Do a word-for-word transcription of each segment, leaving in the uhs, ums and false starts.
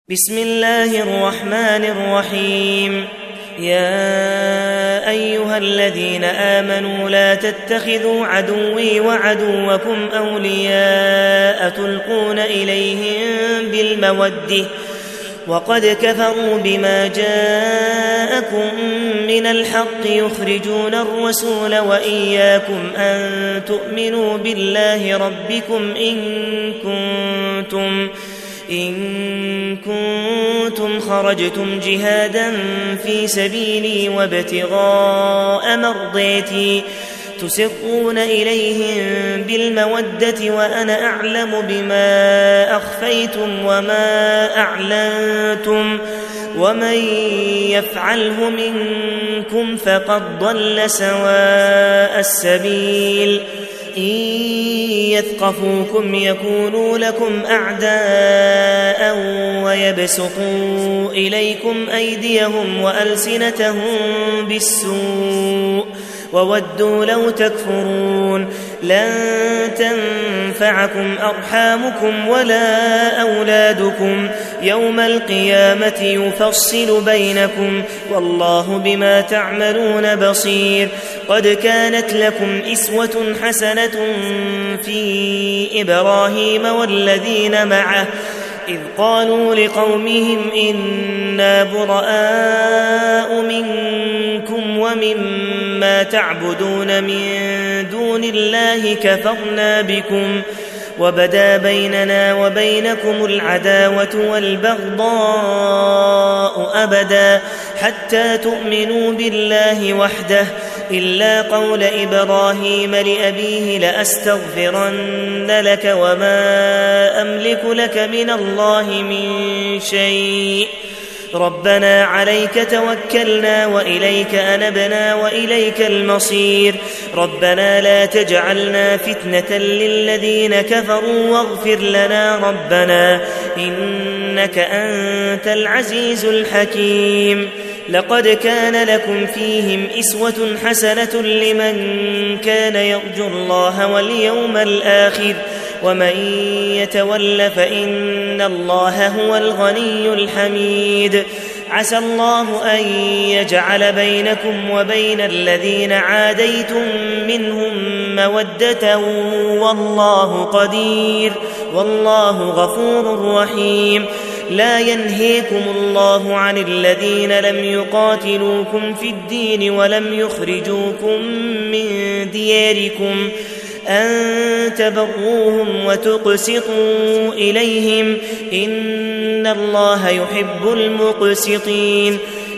بسم الله الرحمن الرحيم. يا أيها الذين آمنوا لا تتخذوا عدوي وعدوكم أولياء تلقون إليهم بالمودة وقد كفروا بما جاءكم من الحق يخرجون الرسول وإياكم أن تؤمنوا بالله ربكم إن كنتم إن كنتم خرجتم جهادا في سبيلي وابتغاء مرضاتي تسرون إليهم بالمودة وأنا أعلم بما أخفيتم وما أعلنتم ومن يفعله منكم فقد ضل سواء السبيل. إن يثقفوكم يكونوا لكم أعداء ويبسطوا إليكم أيديهم وألسنتهم بالسوء وودوا لو تكفرون. لن تنفعكم أرحامكم ولا أولادكم يوم القيامة يفصل بينكم والله بما تعملون بصير. قد كانت لكم إسوة حسنة في إبراهيم والذين معه إذ قالوا لقومهم إنا براء منكم ومما تعبدون من دون الله كفرنا بكم وبدا بيننا وبينكم العداوة والبغضاء أبدا حتى تؤمنوا بالله وحده إلا قول إبراهيم لأبيه لأستغفرن لك وما أملك لك من الله من شيء ربنا عليك توكلنا وإليك أنبنا وإليك المصير. ربنا لا تجعلنا فتنة للذين كفروا واغفر لنا ربنا إنك أنت العزيز الحكيم. لقد كان لكم فيهم إسوة حسنة لمن كان يرجو الله واليوم الآخر ومن يتول فإن الله هو الغني الحميد. عسى الله أن يجعل بينكم وبين الذين عاديتم منهم مودة والله قدير والله غفور رحيم. لا ينهيكم الله عن الذين لم يقاتلوكم في الدين ولم يخرجوكم من دياركم أن تبروهم وتقسطوا إليهم إن الله يحب المقسطين.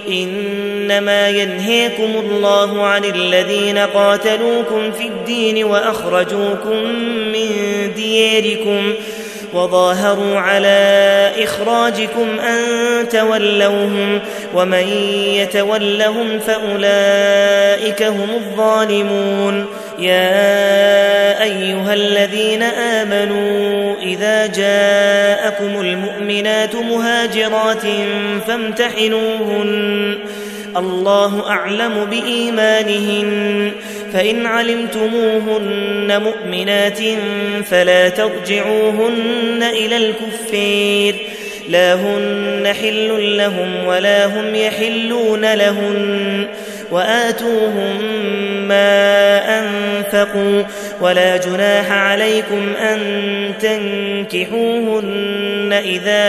إنما ينهيكم الله عن الذين قاتلوكم في الدين وأخرجوكم من دياركم وظاهروا على إخراجكم أن تولوهم ومن يتولهم فأولئك هم الظالمون. يا أيها الذين آمنوا إذا جاءكم المؤمنات مهاجرات فامتحنوهن الله أعلم بإيمانهن فإن علمتموهن مؤمنات فلا ترجعوهن إلى الكفار لا هن حل لهم ولا هم يحلون لهن وآتوهم ما أنفقوا ولا جناح عليكم أن تنكحوهن إذا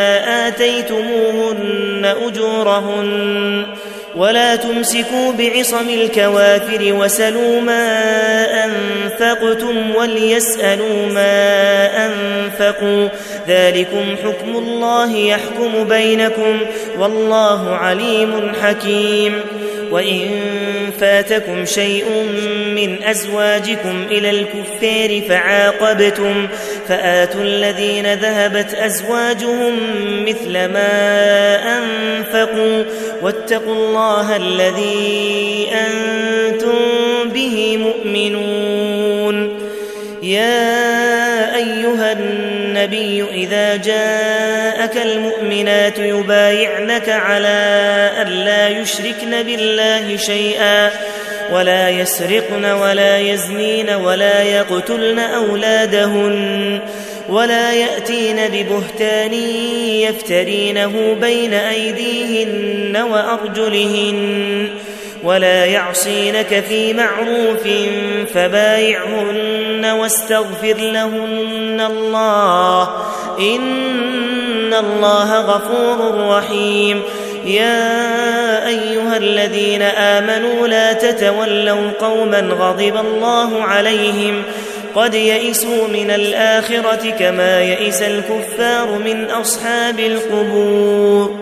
آتيتموهن أجورهن ولا تمسكوا بعصم الكوافر وسلوا ما أنفقتم وليسألوا ما أنفقوا ذلكم حكم الله يحكم بينكم والله عليم حكيم. وإن فاتكم شيء من أزواجكم إلى الكفار فعاقبتم فآتوا الذين ذهبت أزواجهم مثل ما أنفقوا واتقوا الله الذي أنتم به مؤمنون. يا أيها النبي إذا جاءك المؤمنات يبايعنك على أن لا يشركن بالله شيئا ولا يسرقن ولا يزنين ولا يقتلن أولادهن ولا يأتين ببهتان يفترينه بين أيديهن وأرجلهن ولا يعصينك في معروف فبايعهن واستغفر لهن الله إن الله غفور رحيم. يا أيها الذين آمنوا لا تتولوا قوما غضب الله عليهم قد يئسوا من الآخرة كما يئس الكفار من أصحاب القبور.